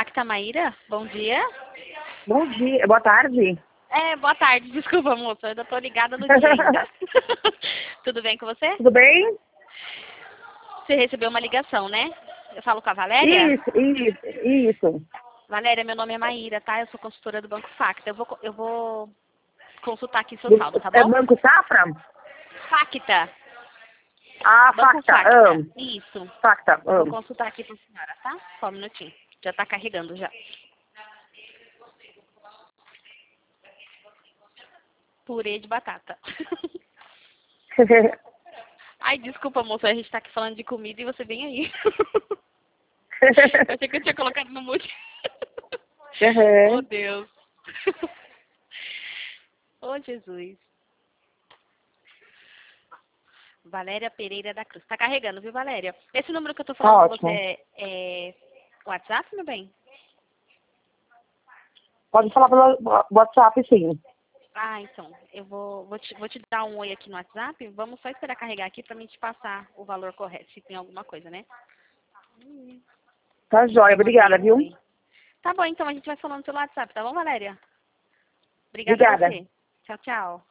Facta Maíra, bom dia. Bom dia, boa tarde. Boa tarde, desculpa, moça, eu ainda tô ligada no dia ainda. Tudo bem com você? Tudo bem? Você recebeu uma ligação, né? Eu falo com a Valéria? Isso. Valéria, meu nome é Maíra, tá? Eu sou consultora do Banco Facta. Eu vou consultar aqui seu saldo, tá É bom? Banco Safra? Facta. Ah, Banco Facta. Facta. Isso. Facta. Eu vou consultar aqui pra senhora, tá? Só um minutinho. Já tá carregando já. Purê de batata. Ai, desculpa, moça, a gente tá aqui falando de comida e você vem aí. Eu achei que eu tinha colocado no mute. Oh, Deus. Oh, Jesus. Valéria Pereira da Cruz. Tá carregando, viu, Valéria? Esse número que eu tô falando com você é WhatsApp, meu bem? Pode falar pelo WhatsApp, sim. Ah, então. Eu vou te dar um oi aqui no WhatsApp. Vamos só esperar carregar aqui pra mim te passar o valor correto, se tem alguma coisa, né? Tá jóia, obrigada, viu? Oi. Tá bom, então a gente vai falando pelo WhatsApp, tá bom, Valéria? Obrigada a Obrigada. você. Tchau, tchau.